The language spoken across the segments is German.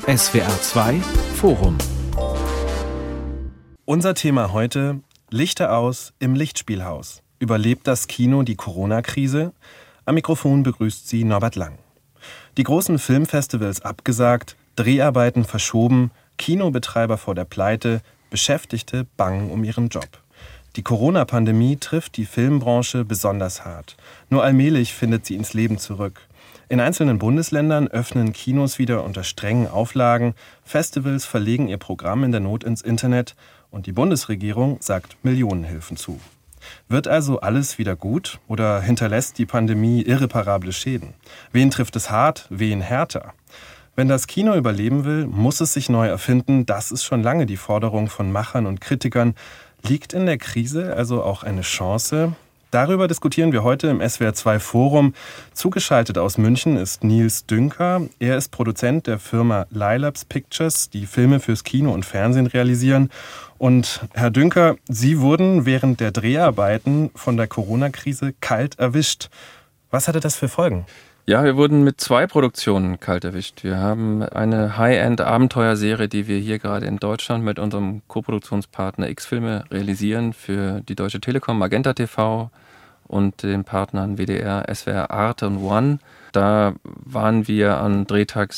SWR 2 Forum. Unser Thema heute: Lichter aus im Lichtspielhaus. Überlebt das Kino die Corona-Krise? Am Mikrofon begrüßt Sie Norbert Lang. Die großen Filmfestivals abgesagt, Dreharbeiten verschoben, Kinobetreiber vor der Pleite, Beschäftigte bangen um ihren Job. Die Corona-Pandemie trifft die Filmbranche besonders hart. Nur allmählich findet sie ins Leben zurück. In einzelnen Bundesländern öffnen Kinos wieder unter strengen Auflagen, Festivals verlegen ihr Programm in der Not ins Internet und die Bundesregierung sagt Millionenhilfen zu. Wird also alles wieder gut oder hinterlässt die Pandemie irreparable Schäden? Wen trifft es hart, wen härter? Wenn das Kino überleben will, muss es sich neu erfinden. Das ist schon lange die Forderung von Machern und Kritikern. Liegt in der Krise also auch eine Chance? Darüber diskutieren wir heute im SWR 2 Forum. Zugeschaltet aus München ist Nils Dünker. Er ist Produzent der Firma Lylabs Pictures, die Filme fürs Kino und Fernsehen realisieren. Und Herr Dünker, Sie wurden während der Dreharbeiten von der Corona-Krise kalt erwischt. Was hatte das für Folgen? Ja, wir wurden mit 2 Produktionen kalt erwischt. Wir haben eine High-End-Abenteuerserie, die wir hier gerade in Deutschland mit unserem Koproduktionspartner X-Filme realisieren für die Deutsche Telekom, Magenta TV und den Partnern WDR, SWR, Arte und One. Da waren wir an Drehtag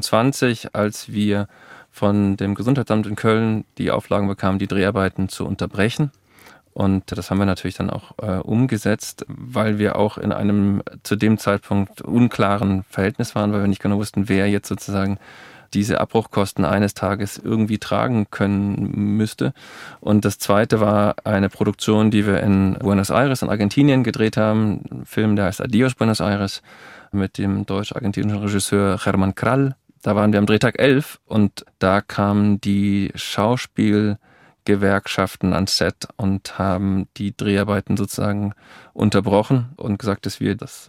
26, als wir von dem Gesundheitsamt in Köln die Auflagen bekamen, die Dreharbeiten zu unterbrechen. Und das haben wir natürlich dann auch umgesetzt, weil wir auch in einem zu dem Zeitpunkt unklaren Verhältnis waren, weil wir nicht genau wussten, wer jetzt sozusagen diese Abbruchkosten eines Tages irgendwie tragen können müsste. Und das Zweite war eine Produktion, die wir in Buenos Aires in Argentinien gedreht haben. Ein Film, der heißt Adios Buenos Aires, mit dem deutsch-argentinischen Regisseur Germán Krall. Da waren wir am Drehtag 11 und da kamen die Schauspielgewerkschaften ans Set und haben die Dreharbeiten sozusagen unterbrochen und gesagt, dass wir das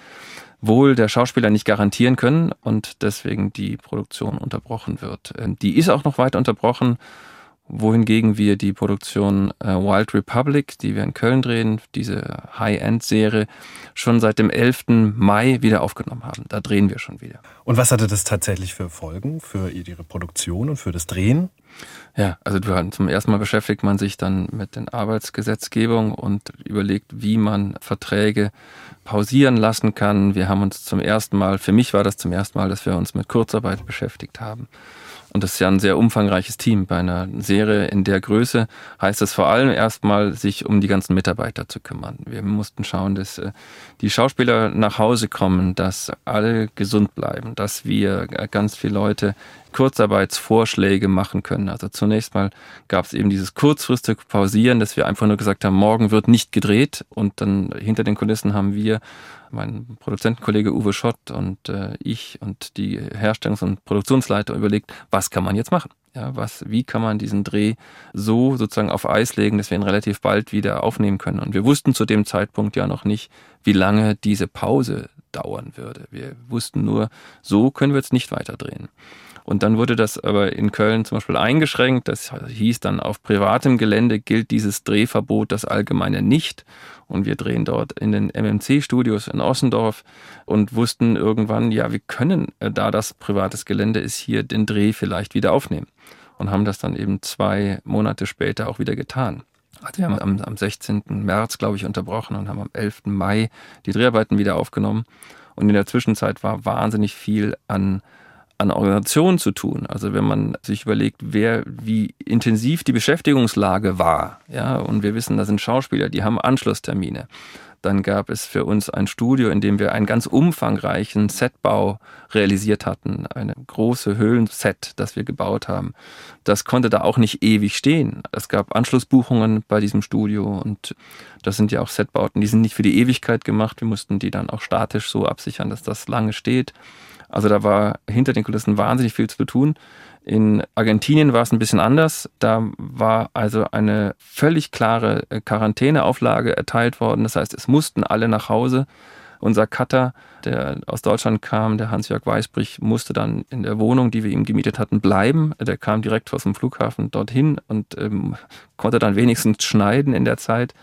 Wohl der Schauspieler nicht garantieren können und deswegen die Produktion unterbrochen wird. Die ist auch noch weiter unterbrochen, wohingegen wir die Produktion Wild Republic, die wir in Köln drehen, diese High-End-Serie, schon seit dem 11. Mai wieder aufgenommen haben. Da drehen wir schon wieder. Und was hatte das tatsächlich für Folgen für Ihre Produktion und für das Drehen? Ja, also zum ersten Mal beschäftigt man sich dann mit den Arbeitsgesetzgebung und überlegt, wie man Verträge pausieren lassen kann. Wir haben uns zum ersten Mal, für mich war das zum ersten Mal, dass wir uns mit Kurzarbeit beschäftigt haben. Und das ist ja ein sehr umfangreiches Team. Bei einer Serie in der Größe heißt es vor allem erstmal, sich um die ganzen Mitarbeiter zu kümmern. Wir mussten schauen, dass die Schauspieler nach Hause kommen, dass alle gesund bleiben, dass wir ganz viele Leute Kurzarbeitsvorschläge machen können. Also zunächst mal gab es eben dieses kurzfristige Pausieren, dass wir einfach nur gesagt haben, morgen wird nicht gedreht. Und dann hinter den Kulissen haben wir, mein Produzentenkollege Uwe Schott und ich und die Herstellungs- und Produktionsleiter überlegt, was kann man jetzt machen? Ja, wie kann man diesen Dreh so sozusagen auf Eis legen, dass wir ihn relativ bald wieder aufnehmen können? Und wir wussten zu dem Zeitpunkt ja noch nicht, wie lange diese Pause dauern würde. Wir wussten nur, so können wir jetzt nicht weiter drehen. Und dann wurde das aber in Köln zum Beispiel eingeschränkt. Das hieß dann, auf privatem Gelände gilt dieses Drehverbot das allgemeine nicht. Und wir drehen dort in den MMC-Studios in Ossendorf und wussten irgendwann, ja, wir können, da das privates Gelände ist, hier den Dreh vielleicht wieder aufnehmen. Und haben das dann eben 2 Monate später auch wieder getan. Also wir haben am 16. März, glaube ich, unterbrochen und haben am 11. Mai die Dreharbeiten wieder aufgenommen. Und in der Zwischenzeit war wahnsinnig viel an Organisationen zu tun. Also wenn man sich überlegt, wie intensiv die Beschäftigungslage war, ja, und wir wissen, da sind Schauspieler, die haben Anschlusstermine. Dann gab es für uns ein Studio, in dem wir einen ganz umfangreichen Setbau realisiert hatten. Eine große Höhlenset, das wir gebaut haben. Das konnte da auch nicht ewig stehen. Es gab Anschlussbuchungen bei diesem Studio und das sind ja auch Setbauten, die sind nicht für die Ewigkeit gemacht. Wir mussten die dann auch statisch so absichern, dass das lange steht. Also da war hinter den Kulissen wahnsinnig viel zu tun. In Argentinien war es ein bisschen anders. Da war also eine völlig klare Quarantäneauflage erteilt worden. Das heißt, es mussten alle nach Hause. Unser Cutter, der aus Deutschland kam, der Hans-Jörg Weisbrich, musste dann in der Wohnung, die wir ihm gemietet hatten, bleiben. Der kam direkt aus dem Flughafen dorthin und konnte dann wenigstens schneiden in der Zeit.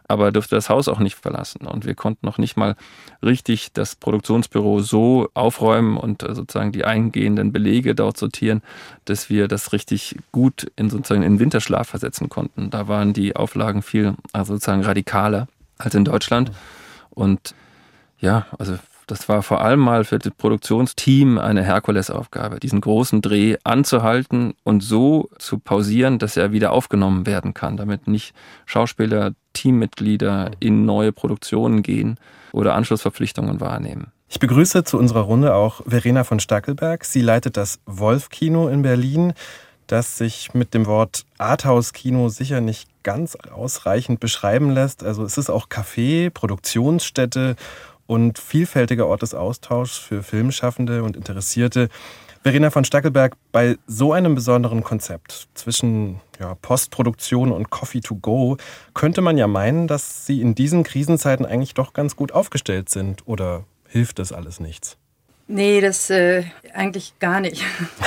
aber durfte das Haus auch nicht verlassen. Und wir konnten noch nicht mal richtig das Produktionsbüro so aufräumen und sozusagen die eingehenden Belege dort sortieren, dass wir das richtig gut sozusagen in Winterschlaf versetzen konnten. Da waren die Auflagen viel sozusagen radikaler als in Deutschland. Und ja, also das war vor allem mal für das Produktionsteam eine Herkulesaufgabe, diesen großen Dreh anzuhalten und so zu pausieren, dass er wieder aufgenommen werden kann, damit nicht Schauspieler, Teammitglieder in neue Produktionen gehen oder Anschlussverpflichtungen wahrnehmen. Ich begrüße zu unserer Runde auch Verena von Stackelberg. Sie leitet das Wolf-Kino in Berlin, das sich mit dem Wort Arthouse-Kino sicher nicht ganz ausreichend beschreiben lässt. Also es ist auch Café, Produktionsstätte und vielfältiger Ort des Austauschs für Filmschaffende und Interessierte. Verena von Stackelberg, bei so einem besonderen Konzept zwischen Postproduktion und Coffee to go könnte man ja meinen, dass Sie in diesen Krisenzeiten eigentlich doch ganz gut aufgestellt sind. Oder hilft das alles nichts? Nee, das eigentlich gar nicht.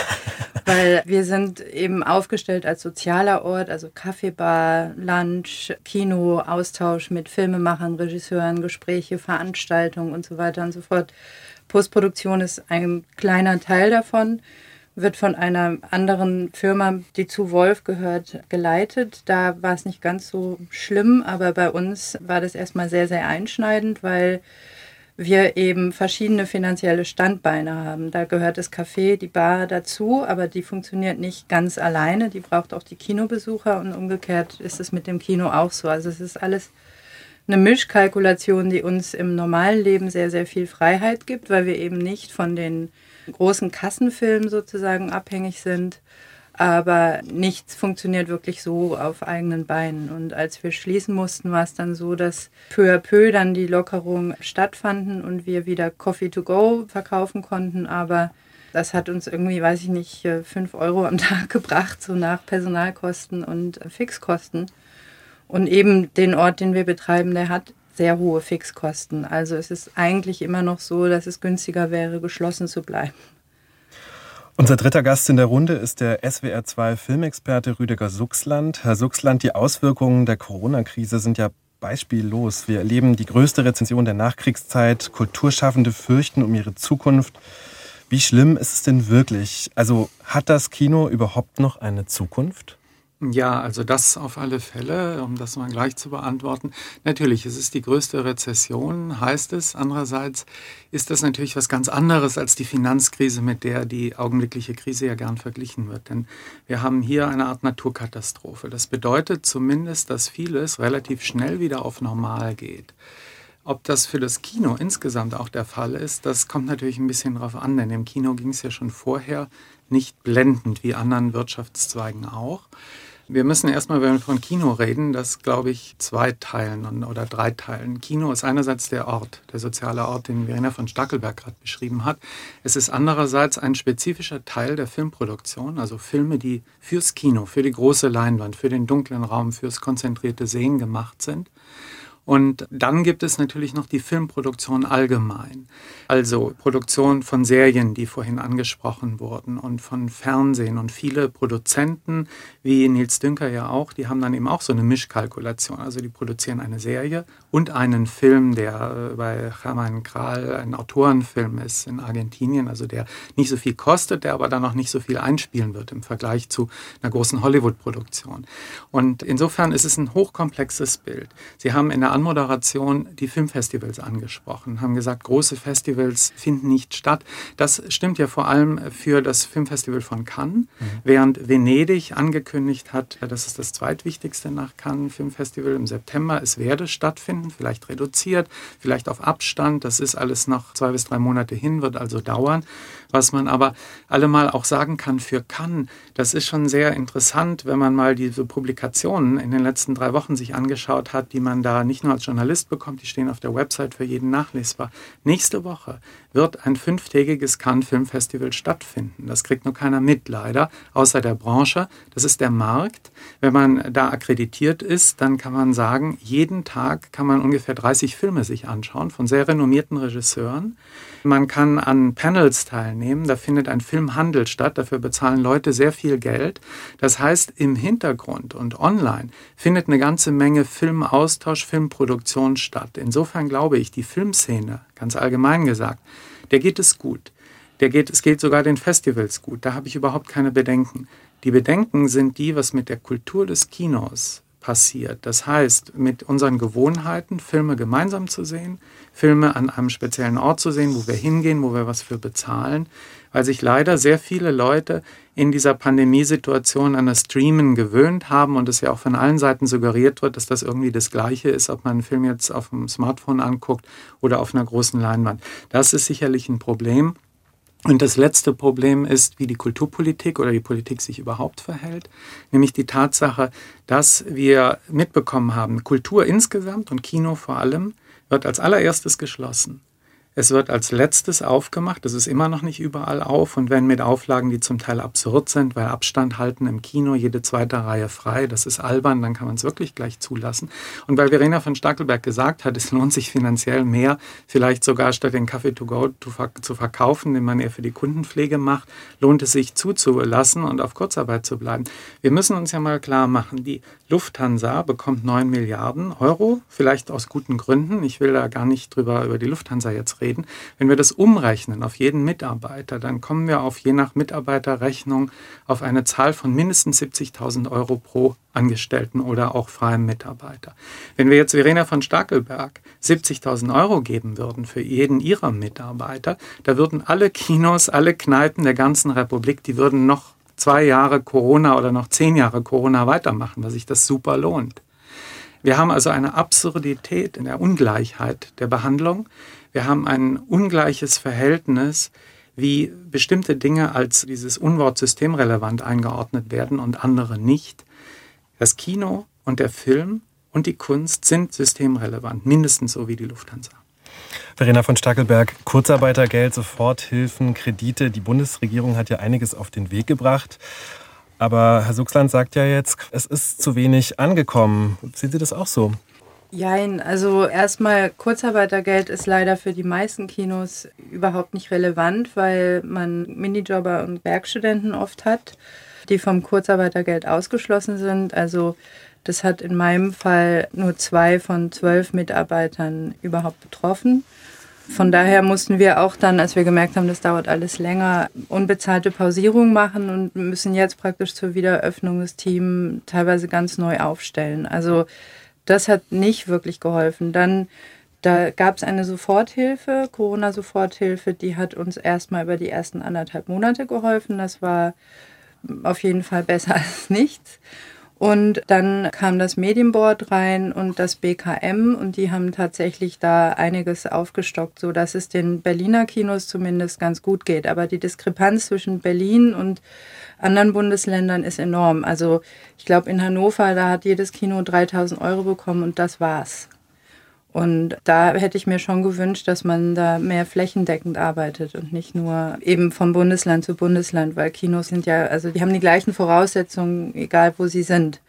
Weil wir sind eben aufgestellt als sozialer Ort, also Kaffeebar, Lunch, Kino, Austausch mit Filmemachern, Regisseuren, Gespräche, Veranstaltungen und so weiter und so fort. Postproduktion ist ein kleiner Teil davon, wird von einer anderen Firma, die zu Wolf gehört, geleitet. Da war es nicht ganz so schlimm, aber bei uns war das erstmal sehr, sehr einschneidend, weil wir eben verschiedene finanzielle Standbeine haben. Da gehört das Café, die Bar dazu, aber die funktioniert nicht ganz alleine. Die braucht auch die Kinobesucher und umgekehrt ist es mit dem Kino auch so. Also es ist alles eine Mischkalkulation, die uns im normalen Leben sehr, sehr viel Freiheit gibt, weil wir eben nicht von den großen Kassenfilmen sozusagen abhängig sind. Aber nichts funktioniert wirklich so auf eigenen Beinen. Und als wir schließen mussten, war es dann so, dass peu à peu dann die Lockerungen stattfanden und wir wieder Coffee to go verkaufen konnten. Aber das hat uns irgendwie, 5 Euro am Tag gebracht, so nach Personalkosten und Fixkosten. Und eben den Ort, den wir betreiben, der hat sehr hohe Fixkosten. Also es ist eigentlich immer noch so, dass es günstiger wäre, geschlossen zu bleiben. Unser dritter Gast in der Runde ist der SWR2-Filmexperte Rüdiger Suchsland. Herr Suchsland, die Auswirkungen der Corona-Krise sind ja beispiellos. Wir erleben die größte Rezession der Nachkriegszeit. Kulturschaffende fürchten um ihre Zukunft. Wie schlimm ist es denn wirklich? Also hat das Kino überhaupt noch eine Zukunft? Ja, also das auf alle Fälle, um das mal gleich zu beantworten. Natürlich, es ist die größte Rezession, heißt es. Andererseits ist das natürlich was ganz anderes als die Finanzkrise, mit der die augenblickliche Krise ja gern verglichen wird. Denn wir haben hier eine Art Naturkatastrophe. Das bedeutet zumindest, dass vieles relativ schnell wieder auf normal geht. Ob das für das Kino insgesamt auch der Fall ist, das kommt natürlich ein bisschen drauf an, denn im Kino ging es ja schon vorher nicht blendend wie anderen Wirtschaftszweigen auch. Wir müssen erstmal, wenn wir von Kino reden, das, glaube ich, 2 teilen oder 3 teilen. Kino ist einerseits der Ort, der soziale Ort, den Verena von Stackelberg gerade beschrieben hat. Es ist andererseits ein spezifischer Teil der Filmproduktion, also Filme, die fürs Kino, für die große Leinwand, für den dunklen Raum, fürs konzentrierte Sehen gemacht sind. Und dann gibt es natürlich noch die Filmproduktion allgemein. Also Produktion von Serien, die vorhin angesprochen wurden, und von Fernsehen. Und viele Produzenten, wie Nils Dünker ja auch, die haben dann eben auch so eine Mischkalkulation. Also die produzieren eine Serie und einen Film, der bei Germán Kral ein Autorenfilm ist in Argentinien, also der nicht so viel kostet, der aber dann auch nicht so viel einspielen wird im Vergleich zu einer großen Hollywood-Produktion. Und insofern ist es ein hochkomplexes Bild. Sie haben in der Anmoderation die Filmfestivals angesprochen, haben gesagt, große Festivals finden nicht statt. Das stimmt ja vor allem für das Filmfestival von Cannes, während Venedig angekündigt hat, das ist das zweitwichtigste nach Cannes Filmfestival im September, es werde stattfinden, vielleicht reduziert, vielleicht auf Abstand, das ist alles noch 2 bis 3 Monate hin, wird also dauern. Was man aber allemal auch sagen kann für Cannes, das ist schon sehr interessant, wenn man mal diese Publikationen in den letzten 3 Wochen sich angeschaut hat, die man da nicht nur als Journalist bekommt, die stehen auf der Website für jeden nachlesbar. Nächste Woche wird ein 5-tägiges Cannes Film Festival stattfinden. Das kriegt nur keiner mit, leider, außer der Branche. Das ist der Markt. Wenn man da akkreditiert ist, dann kann man sagen, jeden Tag kann man ungefähr 30 Filme sich anschauen von sehr renommierten Regisseuren. Man kann an Panels teilnehmen, da findet ein Filmhandel statt, dafür bezahlen Leute sehr viel Geld. Das heißt, im Hintergrund und online findet eine ganze Menge Filmaustausch, Filmproduktion statt. Insofern glaube ich, die Filmszene, ganz allgemein gesagt, der geht es gut. Es geht sogar den Festivals gut, da habe ich überhaupt keine Bedenken. Die Bedenken sind die, was mit der Kultur des Kinos passiert. Das heißt, mit unseren Gewohnheiten, Filme gemeinsam zu sehen, Filme an einem speziellen Ort zu sehen, wo wir hingehen, wo wir was für bezahlen, weil sich leider sehr viele Leute in dieser Pandemiesituation an das Streamen gewöhnt haben und es ja auch von allen Seiten suggeriert wird, dass das irgendwie das Gleiche ist, ob man einen Film jetzt auf dem Smartphone anguckt oder auf einer großen Leinwand. Das ist sicherlich ein Problem. Und das letzte Problem ist, wie die Kulturpolitik oder die Politik sich überhaupt verhält, nämlich die Tatsache, dass wir mitbekommen haben, Kultur insgesamt und Kino vor allem wird als allererstes geschlossen. Es wird als letztes aufgemacht, es ist immer noch nicht überall auf und wenn mit Auflagen, die zum Teil absurd sind, weil Abstand halten im Kino, jede zweite Reihe frei, das ist albern, dann kann man es wirklich gleich zulassen. Und weil Verena von Stackelberg gesagt hat, es lohnt sich finanziell mehr, vielleicht sogar statt den Kaffee to go zu verkaufen, den man eher für die Kundenpflege macht, lohnt es sich zuzulassen und auf Kurzarbeit zu bleiben. Wir müssen uns ja mal klar machen, die Lufthansa bekommt 9 Milliarden Euro, vielleicht aus guten Gründen, ich will da gar nicht über die Lufthansa jetzt reden. Wenn wir das umrechnen auf jeden Mitarbeiter, dann kommen wir auf je nach Mitarbeiterrechnung auf eine Zahl von mindestens 70.000 Euro pro Angestellten oder auch freiem Mitarbeiter. Wenn wir jetzt Verena von Stackelberg 70.000 Euro geben würden für jeden ihrer Mitarbeiter, da würden alle Kinos, alle Kneipen der ganzen Republik, die würden noch 2 Jahre Corona oder noch 10 Jahre Corona weitermachen, weil sich das super lohnt. Wir haben also eine Absurdität in der Ungleichheit der Behandlung. Wir haben ein ungleiches Verhältnis, wie bestimmte Dinge als dieses Unwort systemrelevant eingeordnet werden und andere nicht. Das Kino und der Film und die Kunst sind systemrelevant, mindestens so wie die Lufthansa. Verena von Stackelberg, Kurzarbeitergeld, Soforthilfen, Kredite. Die Bundesregierung hat ja einiges auf den Weg gebracht. Aber Herr Suchsland sagt ja jetzt, es ist zu wenig angekommen. Sehen Sie das auch so? Jein, also erstmal Kurzarbeitergeld ist leider für die meisten Kinos überhaupt nicht relevant, weil man Minijobber und Werkstudenten oft hat, die vom Kurzarbeitergeld ausgeschlossen sind. Also das hat in meinem Fall nur 2 von 12 Mitarbeitern überhaupt betroffen. Von daher mussten wir auch dann, als wir gemerkt haben, das dauert alles länger, unbezahlte Pausierung machen und müssen jetzt praktisch zur Wiedereröffnung das Team teilweise ganz neu aufstellen. Also das hat nicht wirklich geholfen. Dann, da gab es eine Soforthilfe, Corona-Soforthilfe, die hat uns erstmal über die ersten 1,5 Monate geholfen. Das war auf jeden Fall besser als nichts. Und dann kam das Medienboard rein und das BKM und die haben tatsächlich da einiges aufgestockt, sodass es den Berliner Kinos zumindest ganz gut geht. Aber die Diskrepanz zwischen Berlin und anderen Bundesländern ist enorm. Also ich glaube in Hannover, da hat jedes Kino 3.000 Euro bekommen und das war's. Und da hätte ich mir schon gewünscht, dass man da mehr flächendeckend arbeitet und nicht nur eben von Bundesland zu Bundesland, weil Kinos sind ja, also die haben die gleichen Voraussetzungen, egal wo sie sind.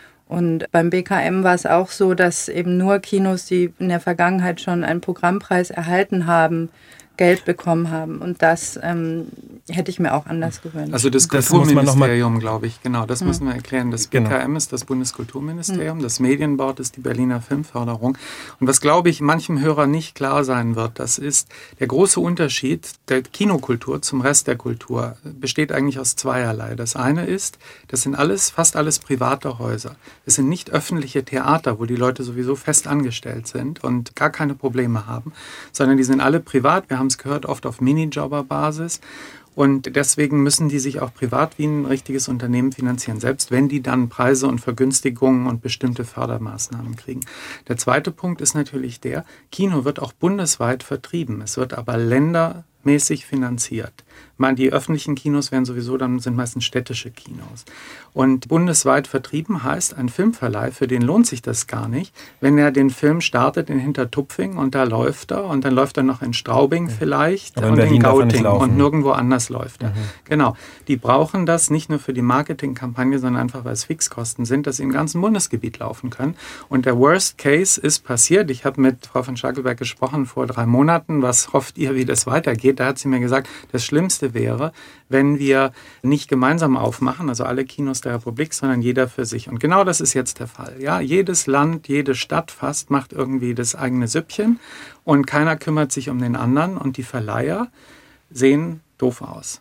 Und beim BKM war es auch so, dass eben nur Kinos, die in der Vergangenheit schon einen Programmpreis erhalten haben, Geld bekommen haben. Und das hätte ich mir auch anders gewünscht. Also das Kulturministerium, glaube ich, genau, das müssen wir erklären. Das BKM ist das Bundeskulturministerium, das Medienboard ist die Berliner Filmförderung. Und was, glaube ich, manchem Hörer nicht klar sein wird, das ist der große Unterschied der Kinokultur zum Rest der Kultur besteht eigentlich aus zweierlei. Das eine ist, das sind fast alles private Häuser. Es sind nicht öffentliche Theater, wo die Leute sowieso fest angestellt sind und gar keine Probleme haben, sondern die sind alle privat. Wir haben es gehört, oft auf Minijobber-Basis. Und deswegen müssen die sich auch privat wie ein richtiges Unternehmen finanzieren, selbst wenn die dann Preise und Vergünstigungen und bestimmte Fördermaßnahmen kriegen. Der zweite Punkt ist natürlich Kino wird auch bundesweit vertrieben. Es wird aber mäßig finanziert. Die öffentlichen Kinos sind meistens städtische Kinos. Und bundesweit vertrieben heißt, ein Filmverleih, für den lohnt sich das gar nicht, wenn er den Film startet in Hintertupfing und da läuft er und dann läuft er noch in Straubing vielleicht und in Gauting und nirgendwo anders läuft er. Genau. Die brauchen das nicht nur für die Marketingkampagne, sondern einfach, weil es Fixkosten sind, dass sie im ganzen Bundesgebiet laufen können. Und der Worst Case ist passiert. Ich habe mit Frau von Stackelberg gesprochen vor 3 Monaten. Was hofft ihr, wie das weitergeht? Da hat sie mir gesagt, das Schlimmste wäre, wenn wir nicht gemeinsam aufmachen, also alle Kinos der Republik, sondern jeder für sich. Und genau das ist jetzt der Fall. Ja, jedes Land, jede Stadt fast macht irgendwie das eigene Süppchen und keiner kümmert sich um den anderen und die Verleiher sehen doof aus.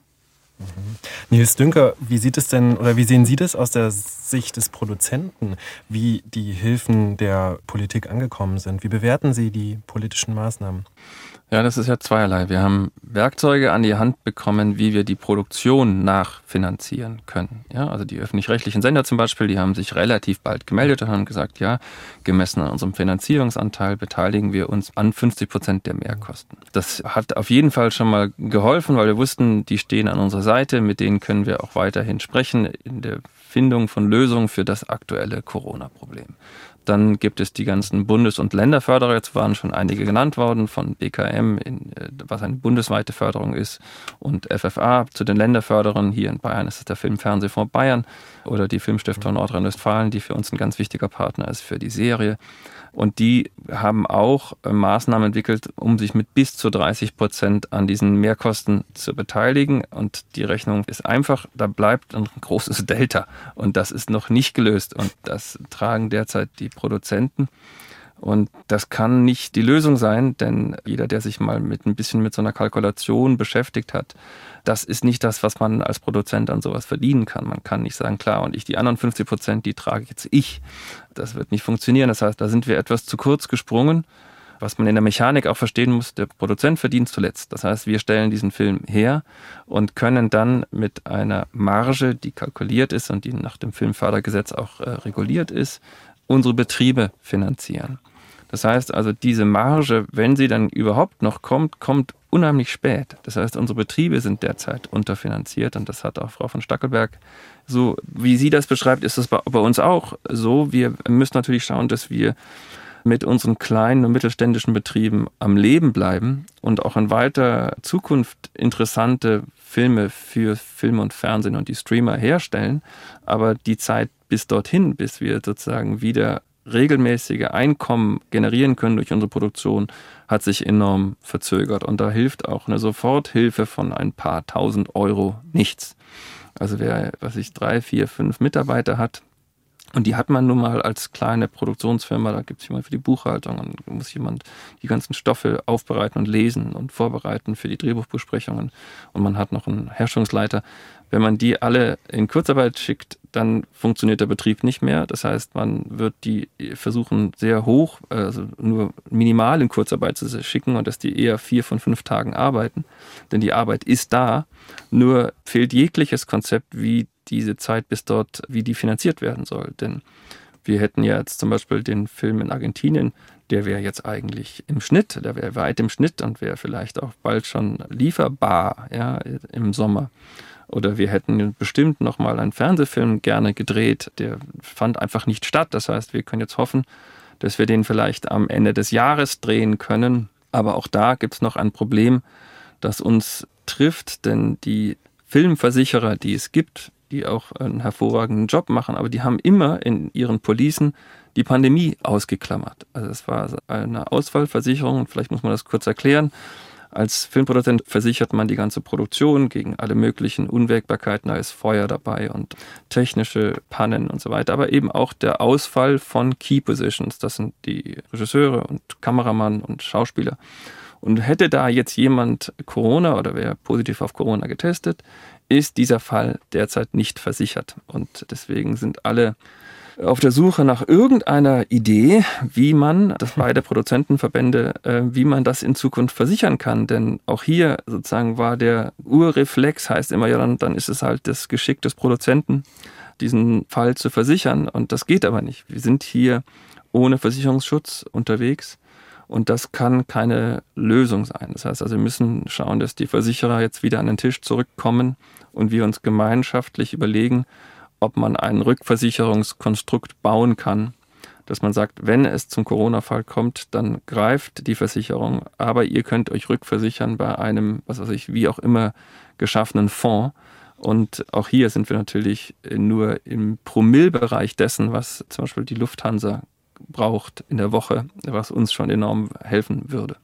Nils Dünker, wie sehen Sie das aus der Sicht des Produzenten, wie die Hilfen der Politik angekommen sind? Wie bewerten Sie die politischen Maßnahmen? Ja, das ist ja zweierlei. Wir haben Werkzeuge an die Hand bekommen, wie wir die Produktion nachfinanzieren können. Ja, also die öffentlich-rechtlichen Sender zum Beispiel, die haben sich relativ bald gemeldet und haben gesagt, ja, gemessen an unserem Finanzierungsanteil beteiligen wir uns an 50% der Mehrkosten. Das hat auf jeden Fall schon mal geholfen, weil wir wussten, die stehen an unserer Seite, mit denen können wir auch weiterhin sprechen in der Findung von Lösungen für das aktuelle Corona-Problem. Dann gibt es die ganzen Bundes- und Länderförderer, jetzt waren schon einige genannt worden, von BKM, was eine bundesweite Förderung ist, und FFA zu den Länderförderern. Hier in Bayern ist es der Filmfernsehfonds Bayern oder die Filmstiftung Nordrhein-Westfalen, die für uns ein ganz wichtiger Partner ist für die Serie. Und die haben auch Maßnahmen entwickelt, um sich mit bis zu 30% an diesen Mehrkosten zu beteiligen. Und die Rechnung ist einfach, da bleibt ein großes Delta. Und das ist noch nicht gelöst. Und das tragen derzeit die Produzenten. Und das kann nicht die Lösung sein, denn jeder, der sich mal ein bisschen mit so einer Kalkulation beschäftigt hat, das ist nicht das, was man als Produzent an sowas verdienen kann. Man kann nicht sagen, klar, und die anderen 50%, die trage jetzt ich. Das wird nicht funktionieren. Das heißt, da sind wir etwas zu kurz gesprungen. Was man in der Mechanik auch verstehen muss, der Produzent verdient zuletzt. Das heißt, wir stellen diesen Film her und können dann mit einer Marge, die kalkuliert ist und die nach dem Filmfördergesetz auch reguliert ist, unsere Betriebe finanzieren. Das heißt also, diese Marge, wenn sie dann überhaupt noch kommt unheimlich spät. Das heißt, unsere Betriebe sind derzeit unterfinanziert und das hat auch Frau von Stackelberg so, wie sie das beschreibt, ist das bei uns auch so. Wir müssen natürlich schauen, dass wir mit unseren kleinen und mittelständischen Betrieben am Leben bleiben und auch in weiter Zukunft interessante Filme für Film und Fernsehen und die Streamer herstellen. Aber die Zeit bis dorthin, bis wir sozusagen wieder regelmäßige Einkommen generieren können durch unsere Produktion, hat sich enorm verzögert. Und da hilft auch eine Soforthilfe von ein paar 1.000 Euro nichts. Also wer, 3, 4, 5 Mitarbeiter hat, und die hat man nun mal als kleine Produktionsfirma, da gibt es jemand für die Buchhaltung und muss jemand die ganzen Stoffe aufbereiten und lesen und vorbereiten für die Drehbuchbesprechungen und man hat noch einen Herstellungsleiter. Wenn man die alle in Kurzarbeit schickt, dann funktioniert der Betrieb nicht mehr. Das heißt, man wird die versuchen sehr hoch, also nur minimal in Kurzarbeit zu schicken und dass die eher 4 von 5 Tagen arbeiten. Denn die Arbeit ist da, nur fehlt jegliches Konzept, wie diese Zeit bis dort, wie die finanziert werden soll. Denn wir hätten ja jetzt zum Beispiel den Film in Argentinien, der wäre jetzt eigentlich im Schnitt, der wäre weit im Schnitt und wäre vielleicht auch bald schon lieferbar, ja, im Sommer. Oder wir hätten bestimmt nochmal einen Fernsehfilm gerne gedreht, der fand einfach nicht statt. Das heißt, wir können jetzt hoffen, dass wir den vielleicht am Ende des Jahres drehen können. Aber auch da gibt es noch ein Problem, das uns trifft, denn die Filmversicherer, die es gibt, die auch einen hervorragenden Job machen, aber die haben immer in ihren Policen die Pandemie ausgeklammert. Also es war eine Ausfallversicherung, vielleicht muss man das kurz erklären. Als Filmproduzent versichert man die ganze Produktion gegen alle möglichen Unwägbarkeiten, da ist Feuer dabei und technische Pannen und so weiter, aber eben auch der Ausfall von Key Positions, das sind die Regisseure und Kameramann und Schauspieler. Und hätte da jetzt jemand Corona oder wäre positiv auf Corona getestet, ist dieser Fall derzeit nicht versichert. Und deswegen sind alle auf der Suche nach irgendeiner Idee, wie man, das beide Produzentenverbände, wie man das in Zukunft versichern kann. Denn auch hier sozusagen war der Urreflex, heißt immer, ja, dann ist es halt das Geschick des Produzenten, diesen Fall zu versichern. Und das geht aber nicht. Wir sind hier ohne Versicherungsschutz unterwegs. Und das kann keine Lösung sein. Das heißt also, wir müssen schauen, dass die Versicherer jetzt wieder an den Tisch zurückkommen und wir uns gemeinschaftlich überlegen, ob man ein Rückversicherungskonstrukt bauen kann, dass man sagt, wenn es zum Corona-Fall kommt, dann greift die Versicherung, aber ihr könnt euch rückversichern bei einem, was weiß ich, wie auch immer geschaffenen Fonds. Und auch hier sind wir natürlich nur im Promillebereich dessen, was zum Beispiel die Lufthansa braucht in der Woche, was uns schon enorm helfen würde.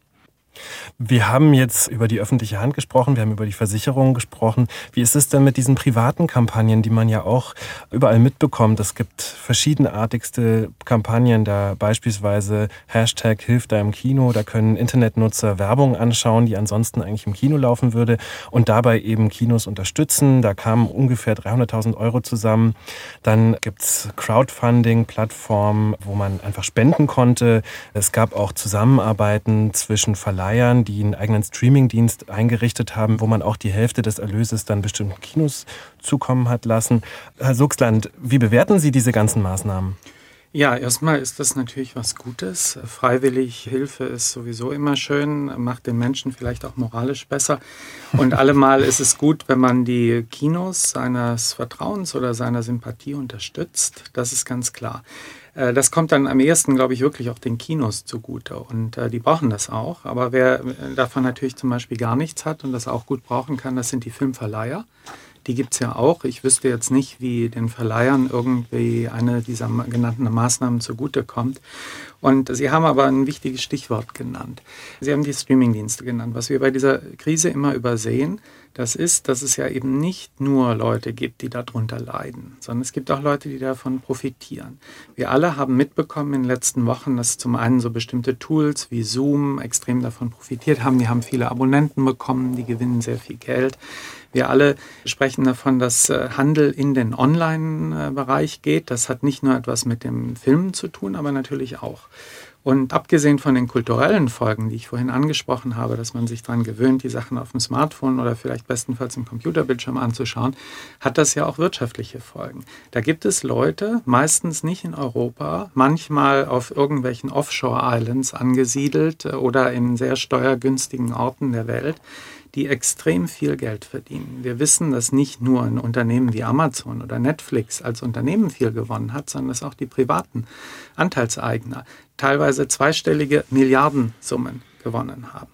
Wir haben jetzt über die öffentliche Hand gesprochen, wir haben über die Versicherungen gesprochen. Wie ist es denn mit diesen privaten Kampagnen, die man ja auch überall mitbekommt? Es gibt verschiedenartigste Kampagnen, da beispielsweise Hashtag Hilf deinem Kino, da können Internetnutzer Werbung anschauen, die ansonsten eigentlich im Kino laufen würde und dabei eben Kinos unterstützen. Da kamen ungefähr 300.000 € zusammen. Dann gibt's Crowdfunding-Plattformen, wo man einfach spenden konnte. Es gab auch Zusammenarbeiten zwischen Verleihern, die einen eigenen Streamingdienst eingerichtet haben, wo man auch die Hälfte des Erlöses dann bestimmten Kinos zukommen hat lassen. Herr Suchsland, wie bewerten Sie diese ganzen Maßnahmen? Ja, erstmal ist das natürlich was Gutes. Freiwillig Hilfe ist sowieso immer schön, macht den Menschen vielleicht auch moralisch besser. Und allemal ist es gut, wenn man die Kinos seines Vertrauens oder seiner Sympathie unterstützt. Das ist ganz klar. Das kommt dann am ehesten, glaube ich, wirklich auch den Kinos zugute. Und die brauchen das auch. Aber wer davon natürlich zum Beispiel gar nichts hat und das auch gut brauchen kann, das sind die Filmverleiher. Die gibt es ja auch. Ich wüsste jetzt nicht, wie den Verleihern irgendwie eine dieser genannten Maßnahmen zugutekommt. Und Sie haben aber ein wichtiges Stichwort genannt. Sie haben die Streamingdienste genannt. Was wir bei dieser Krise immer übersehen, das ist, dass es ja eben nicht nur Leute gibt, die darunter leiden, sondern es gibt auch Leute, die davon profitieren. Wir alle haben mitbekommen in den letzten Wochen, dass zum einen so bestimmte Tools wie Zoom extrem davon profitiert haben. Die haben viele Abonnenten bekommen, die gewinnen sehr viel Geld. Wir alle sprechen davon, dass Handel in den Online-Bereich geht. Das hat nicht nur etwas mit dem Filmen zu tun, aber natürlich auch. Und abgesehen von den kulturellen Folgen, die ich vorhin angesprochen habe, dass man sich daran gewöhnt, die Sachen auf dem Smartphone oder vielleicht bestenfalls im Computerbildschirm anzuschauen, hat das ja auch wirtschaftliche Folgen. Da gibt es Leute, meistens nicht in Europa, manchmal auf irgendwelchen Offshore-Islands angesiedelt oder in sehr steuergünstigen Orten der Welt, die extrem viel Geld verdienen. Wir wissen, dass nicht nur ein Unternehmen wie Amazon oder Netflix als Unternehmen viel gewonnen hat, sondern dass auch die privaten Anteilseigner teilweise zweistellige Milliardensummen gewonnen haben.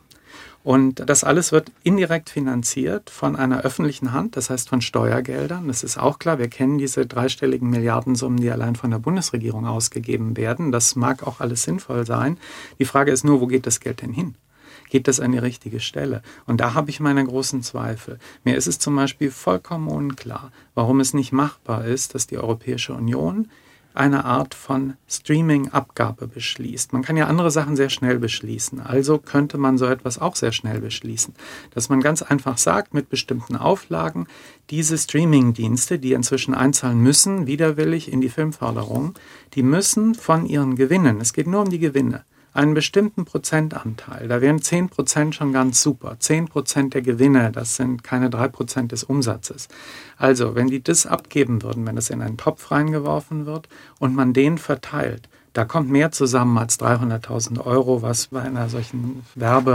Und das alles wird indirekt finanziert von einer öffentlichen Hand, das heißt von Steuergeldern. Das ist auch klar, wir kennen diese dreistelligen Milliardensummen, die allein von der Bundesregierung ausgegeben werden. Das mag auch alles sinnvoll sein. Die Frage ist nur, wo geht das Geld denn hin? Geht das an die richtige Stelle? Und da habe ich meine großen Zweifel. Mir ist es zum Beispiel vollkommen unklar, warum es nicht machbar ist, dass die Europäische Union eine Art von Streaming-Abgabe beschließt. Man kann ja andere Sachen sehr schnell beschließen. Also könnte man so etwas auch sehr schnell beschließen. Dass man ganz einfach sagt, mit bestimmten Auflagen, diese Streaming-Dienste, die inzwischen einzahlen müssen, widerwillig in die Filmförderung, die müssen von ihren Gewinnen, es geht nur um die Gewinne, einen bestimmten Prozentanteil, da wären 10% schon ganz super. 10% der Gewinne, das sind keine 3% des Umsatzes. Also, wenn die das abgeben würden, wenn das in einen Topf reingeworfen wird und man den verteilt, da kommt mehr zusammen als 300.000 €, was bei einer solchen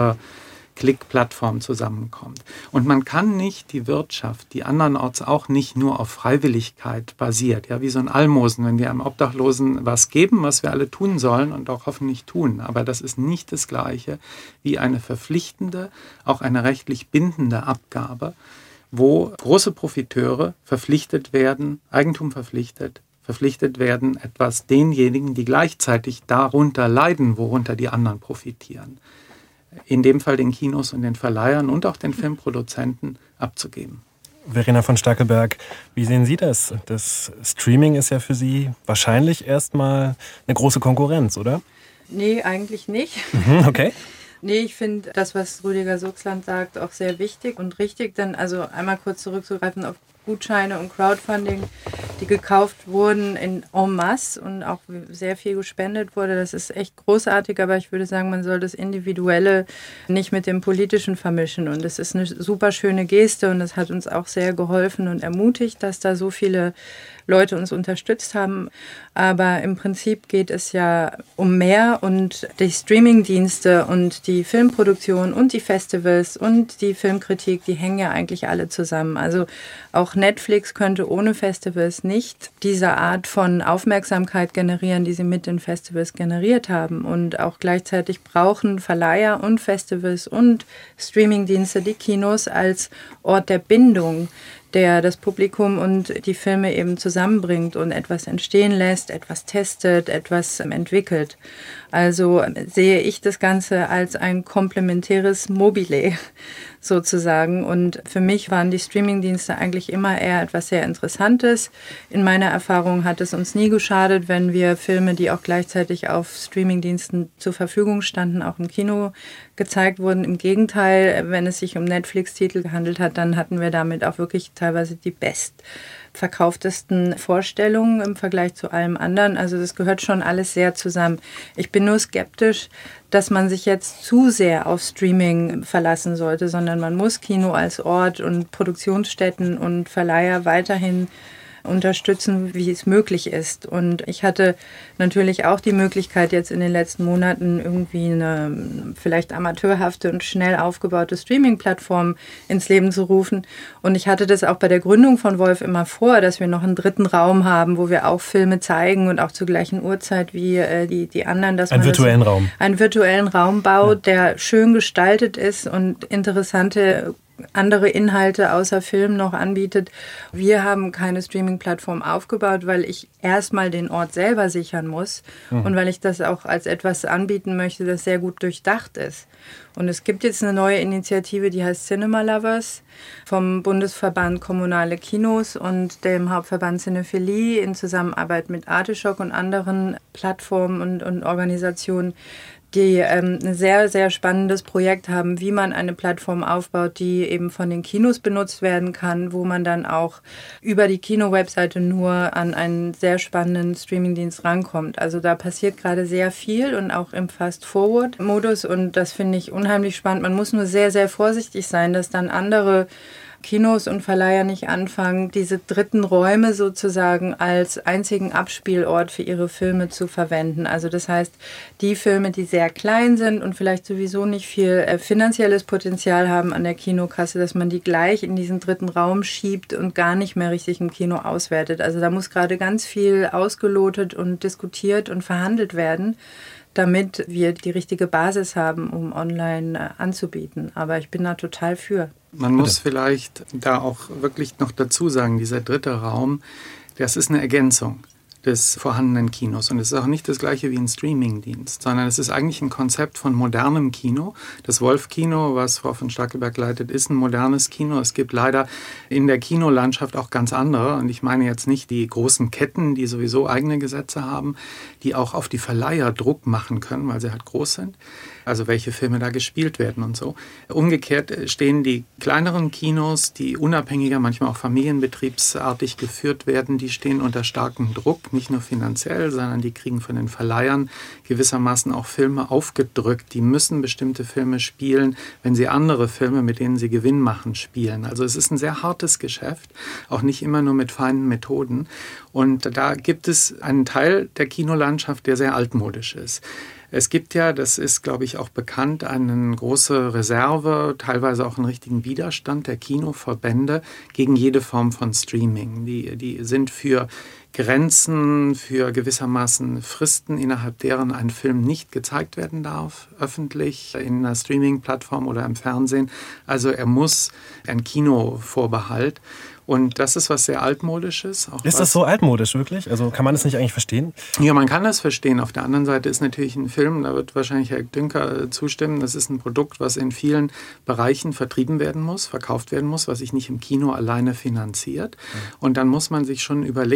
Klickplattform zusammenkommt. Und man kann nicht die Wirtschaft, die andernorts auch nicht nur auf Freiwilligkeit basiert, ja, wie so ein Almosen, wenn wir einem Obdachlosen was geben, was wir alle tun sollen und auch hoffentlich tun. Aber das ist nicht das Gleiche wie eine verpflichtende, auch eine rechtlich bindende Abgabe, wo große Profiteure verpflichtet werden, Eigentum verpflichtet werden, etwas denjenigen, die gleichzeitig darunter leiden, worunter die anderen profitieren, in dem Fall den Kinos und den Verleihern und auch den Filmproduzenten abzugeben. Verena von Stackelberg, wie sehen Sie das? Das Streaming ist ja für Sie wahrscheinlich erstmal eine große Konkurrenz, oder? Nee, eigentlich nicht. Okay. Nee, ich finde das, was Rüdiger Suchsland sagt, auch sehr wichtig und richtig. Dann also einmal kurz zurückzugreifen auf Gutscheine und Crowdfunding. die gekauft wurden en masse und auch sehr viel gespendet wurde. Das ist echt großartig, aber ich würde sagen, man soll das Individuelle nicht mit dem Politischen vermischen. Und es ist eine super schöne Geste und es hat uns auch sehr geholfen und ermutigt, dass da so viele Leute uns unterstützt haben. Aber im Prinzip geht es ja um mehr und die Streamingdienste und die Filmproduktion und die Festivals und die Filmkritik, die hängen ja eigentlich alle zusammen. Also auch Netflix könnte ohne Festivals nicht diese Art von Aufmerksamkeit generieren, die sie mit den Festivals generiert haben. Und auch gleichzeitig brauchen Verleiher und Festivals und Streamingdienste die Kinos als Ort der Bindung, der das Publikum und die Filme eben zusammenbringt und etwas entstehen lässt, etwas testet, etwas entwickelt. Also sehe ich das Ganze als ein komplementäres Mobile sozusagen. Und für mich waren die Streamingdienste eigentlich immer eher etwas sehr Interessantes. In meiner Erfahrung hat es uns nie geschadet, wenn wir Filme, die auch gleichzeitig auf Streamingdiensten zur Verfügung standen, auch im Kino gezeigt wurden. Im Gegenteil, wenn es sich um Netflix-Titel gehandelt hat, dann hatten wir damit auch wirklich teilweise die bestverkauftesten Vorstellungen im Vergleich zu allem anderen. Also das gehört schon alles sehr zusammen. Ich bin nur skeptisch, dass man sich jetzt zu sehr auf Streaming verlassen sollte, sondern man muss Kino als Ort und Produktionsstätten und Verleiher weiterhin unterstützen, wie es möglich ist. Und ich hatte natürlich auch die Möglichkeit, jetzt in den letzten Monaten irgendwie eine vielleicht amateurhafte und schnell aufgebaute Streaming-Plattform ins Leben zu rufen. Und ich hatte das auch bei der Gründung von Wolf immer vor, dass wir noch einen dritten Raum haben, wo wir auch Filme zeigen und auch zur gleichen Uhrzeit wie die anderen. Dass einen virtuellen Raum. Einen virtuellen Raum baut, der schön gestaltet ist und interessante andere Inhalte außer Film noch anbietet. Wir haben keine Streaming-Plattform aufgebaut, weil ich erstmal den Ort selber sichern muss und weil ich das auch als etwas anbieten möchte, das sehr gut durchdacht ist. Und es gibt jetzt eine neue Initiative, die heißt Cinema Lovers vom Bundesverband Kommunale Kinos und dem Hauptverband Cinephilie in Zusammenarbeit mit Artischock und anderen Plattformen und Organisationen, die ein sehr, sehr spannendes Projekt haben, wie man eine Plattform aufbaut, die eben von den Kinos benutzt werden kann, wo man dann auch über die Kino-Webseite nur an einen sehr spannenden Streamingdienst rankommt. Also da passiert gerade sehr viel und auch im Fast-Forward-Modus und das finde ich unheimlich spannend. Man muss nur sehr, sehr vorsichtig sein, dass dann andere Kinos und Verleiher nicht anfangen, diese dritten Räume sozusagen als einzigen Abspielort für ihre Filme zu verwenden. Also das heißt, die Filme, die sehr klein sind und vielleicht sowieso nicht viel finanzielles Potenzial haben an der Kinokasse, dass man die gleich in diesen dritten Raum schiebt und gar nicht mehr richtig im Kino auswertet. Also da muss gerade ganz viel ausgelotet und diskutiert und verhandelt werden, damit wir die richtige Basis haben, um online anzubieten. Aber ich bin da total für. Man muss vielleicht da auch wirklich noch dazu sagen, dieser dritte Raum, das ist eine Ergänzung des vorhandenen Kinos. Und es ist auch nicht das gleiche wie ein Streamingdienst, sondern es ist eigentlich ein Konzept von modernem Kino. Das Wolf-Kino, was Frau von Stackelberg leitet, ist ein modernes Kino. Es gibt leider in der Kinolandschaft auch ganz andere. Und ich meine jetzt nicht die großen Ketten, die sowieso eigene Gesetze haben, die auch auf die Verleiher Druck machen können, weil sie halt groß sind. Also welche Filme da gespielt werden und so. Umgekehrt stehen die kleineren Kinos, die unabhängiger, manchmal auch familienbetriebsartig geführt werden, die stehen unter starkem Druck, nicht nur finanziell, sondern die kriegen von den Verleihern gewissermaßen auch Filme aufgedrückt. Die müssen bestimmte Filme spielen, wenn sie andere Filme, mit denen sie Gewinn machen, spielen. Also es ist ein sehr hartes Geschäft, auch nicht immer nur mit feinen Methoden. Und da gibt es einen Teil der Kinolandschaft, der sehr altmodisch ist. Es gibt ja, das ist, glaube ich, auch bekannt, eine große Reserve, teilweise auch einen richtigen Widerstand der Kinoverbände gegen jede Form von Streaming. Die sind für Grenzen, für gewissermaßen Fristen, innerhalb deren ein Film nicht gezeigt werden darf, öffentlich, in einer Streaming-Plattform oder im Fernsehen. Also er muss ein Kinovorbehalt. Und das ist was sehr Altmodisches. Ist das so altmodisch wirklich? Also kann man das nicht eigentlich verstehen? Ja, man kann das verstehen. Auf der anderen Seite ist natürlich ein Film, da wird wahrscheinlich Herr Dünker zustimmen, das ist ein Produkt, was in vielen Bereichen vertrieben werden muss, verkauft werden muss, was sich nicht im Kino alleine finanziert. Und dann muss man sich schon überlegen,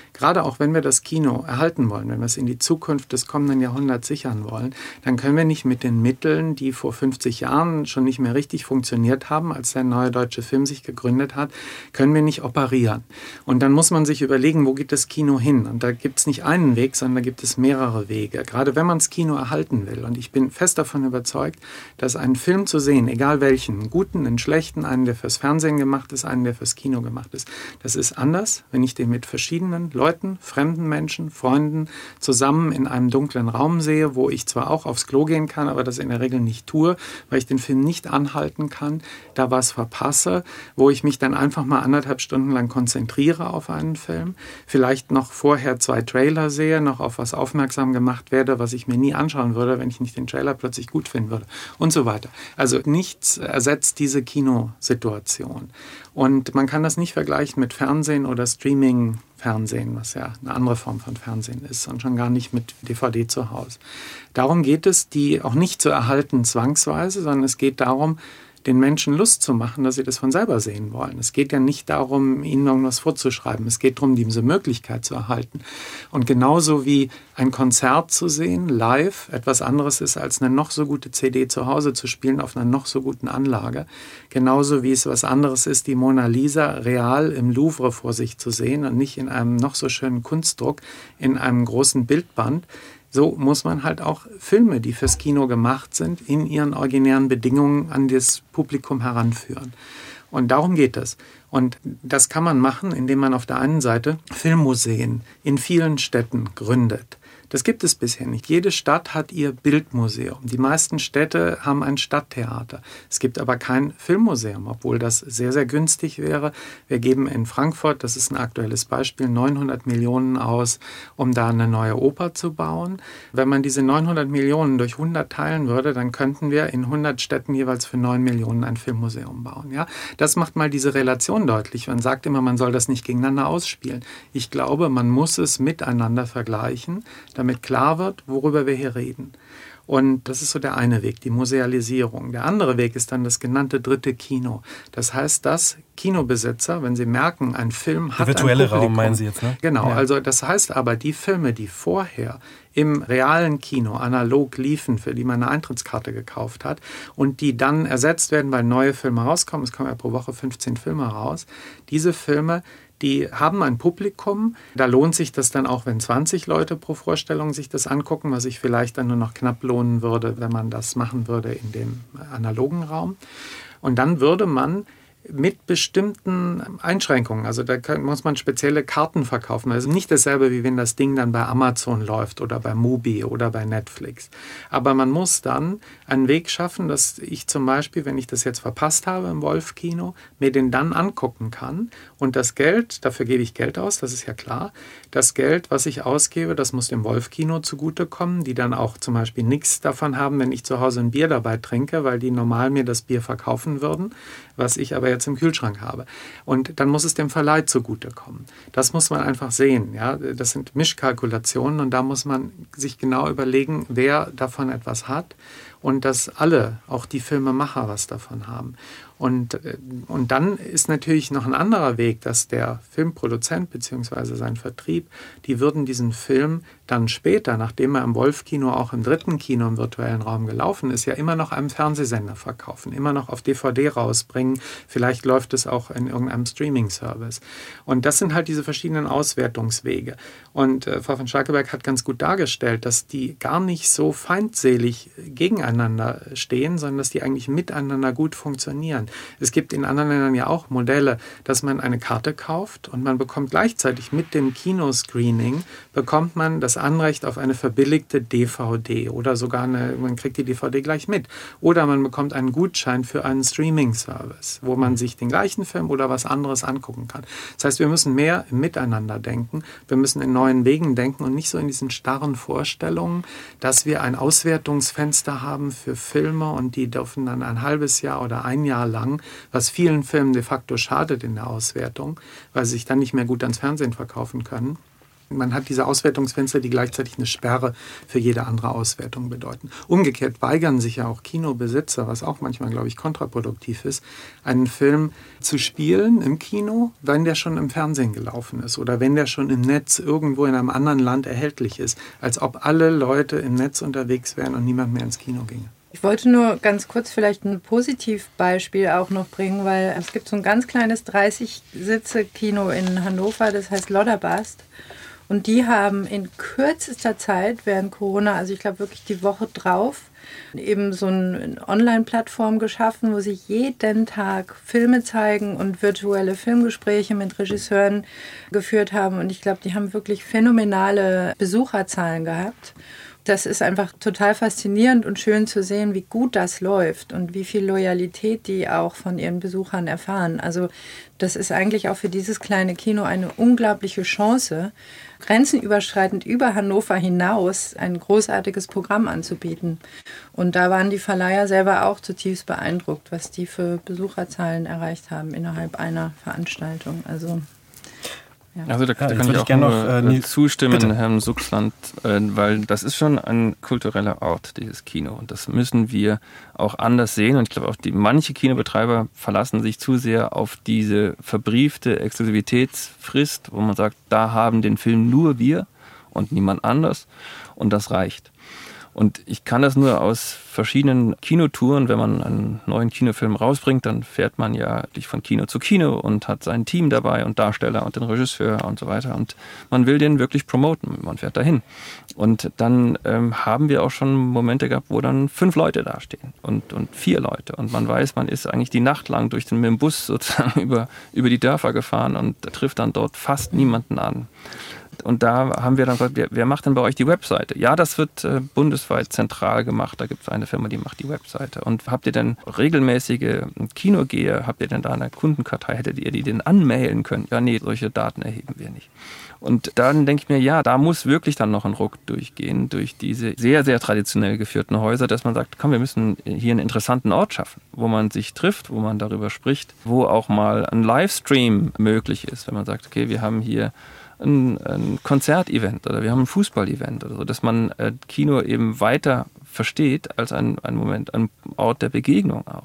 gerade auch wenn wir das Kino erhalten wollen, wenn wir es in die Zukunft des kommenden Jahrhunderts sichern wollen, dann können wir nicht mit den Mitteln, die vor 50 Jahren schon nicht mehr richtig funktioniert haben, als der Neue Deutsche Film sich gegründet hat, können wir nicht operieren. Und dann muss man sich überlegen, wo geht das Kino hin? Und da gibt es nicht einen Weg, sondern da gibt es mehrere Wege. Gerade wenn man das Kino erhalten will. Und ich bin fest davon überzeugt, dass einen Film zu sehen, egal welchen, einen guten, einen schlechten, einen, der fürs Fernsehen gemacht ist, einen, der fürs Kino gemacht ist, das ist anders, wenn ich den mit verschiedenen Leuten, fremden Menschen, Freunden zusammen in einem dunklen Raum sehe, wo ich zwar auch aufs Klo gehen kann, aber das in der Regel nicht tue, weil ich den Film nicht anhalten kann, da was verpasse, wo ich mich dann einfach mal 1,5 Stunden lang konzentriere auf einen Film, vielleicht noch vorher 2 Trailer sehe, noch auf was aufmerksam gemacht werde, was ich mir nie anschauen würde, wenn ich nicht den Trailer plötzlich gut finden würde und so weiter. Also nichts ersetzt diese Kinosituation. Und man kann das nicht vergleichen mit Fernsehen oder Streaming-Fernsehen, was ja eine andere Form von Fernsehen ist und schon gar nicht mit DVD zu Hause. Darum geht es, die auch nicht zu erhalten zwangsweise, sondern es geht darum, den Menschen Lust zu machen, dass sie das von selber sehen wollen. Es geht ja nicht darum, ihnen irgendwas vorzuschreiben. Es geht darum, diese Möglichkeit zu erhalten. Und genauso wie ein Konzert zu sehen, live, etwas anderes ist, als eine noch so gute CD zu Hause zu spielen auf einer noch so guten Anlage. Genauso wie es was anderes ist, die Mona Lisa real im Louvre vor sich zu sehen und nicht in einem noch so schönen Kunstdruck, in einem großen Bildband. So muss man halt auch Filme, die fürs Kino gemacht sind, in ihren originären Bedingungen an das Publikum heranführen. Und darum geht es. Und das kann man machen, indem man auf der einen Seite Filmmuseen in vielen Städten gründet. Das gibt es bisher nicht. Jede Stadt hat ihr Bildmuseum. Die meisten Städte haben ein Stadttheater. Es gibt aber kein Filmmuseum, obwohl das sehr, sehr günstig wäre. Wir geben in Frankfurt, das ist ein aktuelles Beispiel, 900 Millionen aus, um da eine neue Oper zu bauen. Wenn man diese 900 Millionen durch 100 teilen würde, dann könnten wir in 100 Städten jeweils für 9 Millionen ein Filmmuseum bauen. Ja? Das macht mal diese Relation deutlich. Man sagt immer, man soll das nicht gegeneinander ausspielen. Ich glaube, man muss es miteinander vergleichen, damit klar wird, worüber wir hier reden. Und das ist so der eine Weg, die Musealisierung. Der andere Weg ist dann das genannte dritte Kino. Das heißt, dass Kinobesitzer, wenn sie merken, ein Film hat ein Publikum. Der virtuelle Raum meinen Sie jetzt, ne? Genau, ja. Also das heißt aber, die Filme, die vorher im realen Kino analog liefen, für die man eine Eintrittskarte gekauft hat und die dann ersetzt werden, weil neue Filme rauskommen, es kommen ja pro Woche 15 Filme raus, diese Filme, die haben ein Publikum. Da lohnt sich das dann auch, wenn 20 Leute pro Vorstellung sich das angucken, was sich vielleicht dann nur noch knapp lohnen würde, wenn man das machen würde in dem analogen Raum. Und dann würde man mit bestimmten Einschränkungen, also da muss man spezielle Karten verkaufen. Also nicht dasselbe, wie wenn das Ding dann bei Amazon läuft oder bei Mubi oder bei Netflix. Aber man muss dann einen Weg schaffen, dass ich zum Beispiel, wenn ich das jetzt verpasst habe im Wolf-Kino, mir den dann angucken kann. Und das Geld, dafür gebe ich Geld aus, das ist ja klar. Das Geld, was ich ausgebe, das muss dem Wolf-Kino zugutekommen, die dann auch zum Beispiel nichts davon haben, wenn ich zu Hause ein Bier dabei trinke, weil die normal mir das Bier verkaufen würden, was ich aber jetzt im Kühlschrank habe. Und dann muss es dem Verleih zugutekommen. Das muss man einfach sehen. Ja? Das sind Mischkalkulationen und da muss man sich genau überlegen, wer davon etwas hat und dass alle, auch die Filmemacher, was davon haben. Und dann ist natürlich noch ein anderer Weg, dass der Filmproduzent bzw. sein Vertrieb, die würden diesen Film dann später, nachdem er im Wolf-Kino auch im dritten Kino im virtuellen Raum gelaufen ist, ja immer noch einem Fernsehsender verkaufen, immer noch auf DVD rausbringen. Vielleicht läuft es auch in irgendeinem Streaming-Service. Und das sind halt diese verschiedenen Auswertungswege. Und Frau von Schalkeberg hat ganz gut dargestellt, dass die gar nicht so feindselig gegeneinander stehen, sondern dass die eigentlich miteinander gut funktionieren. Es gibt in anderen Ländern ja auch Modelle, dass man eine Karte kauft und man bekommt gleichzeitig mit dem Kinoscreening, bekommt man das Anrecht auf eine verbilligte DVD oder sogar man kriegt die DVD gleich mit. Oder man bekommt einen Gutschein für einen Streaming-Service, wo man sich den gleichen Film oder was anderes angucken kann. Das heißt, wir müssen mehr im Miteinander denken, wir müssen in neuen Wegen denken und nicht so in diesen starren Vorstellungen, dass wir ein Auswertungsfenster haben für Filme und die dürfen dann ein halbes Jahr oder ein Jahr lang, was vielen Filmen de facto schadet in der Auswertung, weil sie sich dann nicht mehr gut ans Fernsehen verkaufen können. Man hat diese Auswertungsfenster, die gleichzeitig eine Sperre für jede andere Auswertung bedeuten. Umgekehrt weigern sich ja auch Kinobesitzer, was auch manchmal, glaube ich, kontraproduktiv ist, einen Film zu spielen im Kino, wenn der schon im Fernsehen gelaufen ist oder wenn der schon im Netz irgendwo in einem anderen Land erhältlich ist, als ob alle Leute im Netz unterwegs wären und niemand mehr ins Kino ginge. Ich wollte nur ganz kurz vielleicht ein Positivbeispiel auch noch bringen, weil es gibt so ein ganz kleines 30-Sitze-Kino in Hannover, das heißt Lodderbast. Und die haben in kürzester Zeit während Corona, also ich glaube wirklich die Woche drauf, eben so eine Online-Plattform geschaffen, wo sie jeden Tag Filme zeigen und virtuelle Filmgespräche mit Regisseuren geführt haben. Und ich glaube, die haben wirklich phänomenale Besucherzahlen gehabt. Das ist einfach total faszinierend und schön zu sehen, wie gut das läuft und wie viel Loyalität die auch von ihren Besuchern erfahren. Also das ist eigentlich auch für dieses kleine Kino eine unglaubliche Chance, grenzenüberschreitend über Hannover hinaus ein großartiges Programm anzubieten. Und da waren die Verleiher selber auch zutiefst beeindruckt, was die für Besucherzahlen erreicht haben innerhalb einer Veranstaltung. Also da kann ich auch nur zustimmen, bitte. Herrn Suchsland, weil das ist schon ein kultureller Ort, dieses Kino. Und das müssen wir auch anders sehen. Und ich glaube auch, manche Kinobetreiber verlassen sich zu sehr auf diese verbriefte Exklusivitätsfrist, wo man sagt, da haben den Film nur wir und niemand anders. Und das reicht. Und ich kann das nur aus verschiedenen Kinotouren, wenn man einen neuen Kinofilm rausbringt, dann fährt man ja von Kino zu Kino und hat sein Team dabei und Darsteller und den Regisseur und so weiter. Und man will den wirklich promoten, man fährt dahin. Und dann haben wir auch schon Momente gehabt, wo dann 5 Leute dastehen und 4 Leute. Und man weiß, man ist eigentlich die Nacht lang mit dem Bus sozusagen über die Dörfer gefahren und trifft dann dort fast niemanden an. Und da haben wir dann gesagt, wer macht denn bei euch die Webseite? Ja, das wird bundesweit zentral gemacht. Da gibt es eine Firma, die macht die Webseite. Und habt ihr denn regelmäßige Kinogeher? Habt ihr denn da eine Kundenkartei? Hättet ihr die denn anmailen können? Ja, nee, solche Daten erheben wir nicht. Und dann denke ich mir, ja, da muss wirklich dann noch ein Ruck durchgehen, durch diese sehr, sehr traditionell geführten Häuser, dass man sagt, komm, wir müssen hier einen interessanten Ort schaffen, wo man sich trifft, wo man darüber spricht, wo auch mal ein Livestream möglich ist, wenn man sagt, okay, wir haben hier ein Konzertevent oder wir haben ein Fußballevent oder so, dass man Kino eben weiter versteht als ein Moment, ein Ort der Begegnung auch.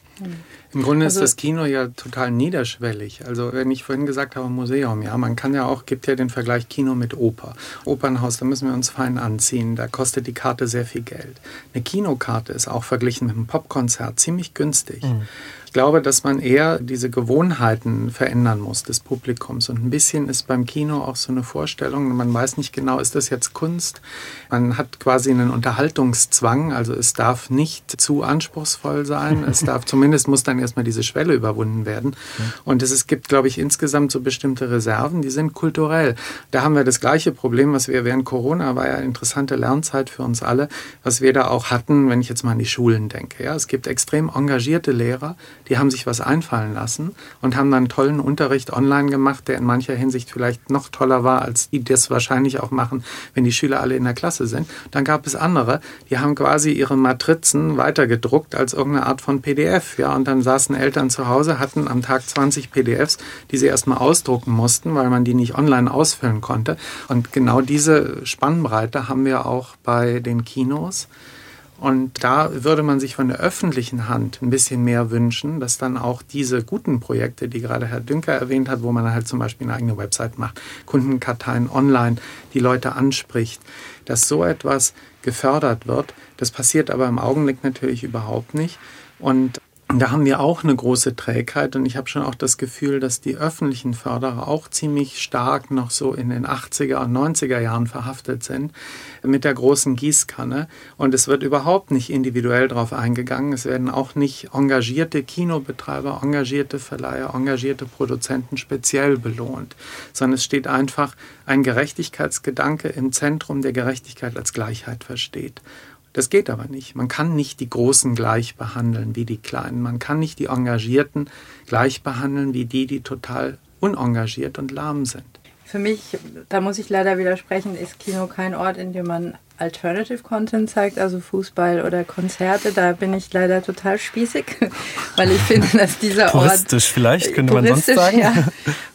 Im Grunde ist das Kino ja total niederschwellig. Also wenn ich vorhin gesagt habe, Museum, ja, man kann ja auch, gibt ja den Vergleich Kino mit Oper. Opernhaus, da müssen wir uns fein anziehen, da kostet die Karte sehr viel Geld. Eine Kinokarte ist auch verglichen mit einem Popkonzert ziemlich günstig. Ich glaube, dass man eher diese Gewohnheiten verändern muss des Publikums. Und ein bisschen ist beim Kino auch so eine Vorstellung, man weiß nicht genau, ist das jetzt Kunst? Man hat quasi einen Unterhaltungszwang, also es darf nicht zu anspruchsvoll sein. Es darf, zumindest muss dann erstmal diese Schwelle überwunden werden. Und es gibt, glaube ich, insgesamt so bestimmte Reserven, die sind kulturell. Da haben wir das gleiche Problem, was wir während Corona, war ja eine interessante Lernzeit für uns alle, was wir da auch hatten, wenn ich jetzt mal an die Schulen denke. Ja, es gibt extrem engagierte Lehrer, die haben sich was einfallen lassen und haben dann einen tollen Unterricht online gemacht, der in mancher Hinsicht vielleicht noch toller war, als die das wahrscheinlich auch machen, wenn die Schüler alle in der Klasse sind. Dann gab es andere, die haben quasi ihre Matrizen weitergedruckt als irgendeine Art von PDF. Ja, und dann saßen Eltern zu Hause, hatten am Tag 20 PDFs, die sie erstmal ausdrucken mussten, weil man die nicht online ausfüllen konnte. Und genau diese Spannbreite haben wir auch bei den Kinos. Und da würde man sich von der öffentlichen Hand ein bisschen mehr wünschen, dass dann auch diese guten Projekte, die gerade Herr Dünker erwähnt hat, wo man halt zum Beispiel eine eigene Website macht, Kundenkarteien online, die Leute anspricht, dass so etwas gefördert wird. Das passiert aber im Augenblick natürlich überhaupt nicht. Und da haben wir auch eine große Trägheit und ich habe schon auch das Gefühl, dass die öffentlichen Förderer auch ziemlich stark noch so in den 80er und 90er Jahren verhaftet sind mit der großen Gießkanne und es wird überhaupt nicht individuell drauf eingegangen. Es werden auch nicht engagierte Kinobetreiber, engagierte Verleiher, engagierte Produzenten speziell belohnt, sondern es steht einfach ein Gerechtigkeitsgedanke im Zentrum, der Gerechtigkeit als Gleichheit versteht. Das geht aber nicht. Man kann nicht die Großen gleich behandeln wie die Kleinen. Man kann nicht die Engagierten gleich behandeln wie die total unengagiert und lahm sind. Für mich, da muss ich leider widersprechen, ist Kino kein Ort, in dem man Alternative Content zeigt, also Fußball oder Konzerte. Da bin ich leider total spießig, weil ich finde, dass dieser Ort... Puristisch vielleicht, könnte man sonst sagen. Ja,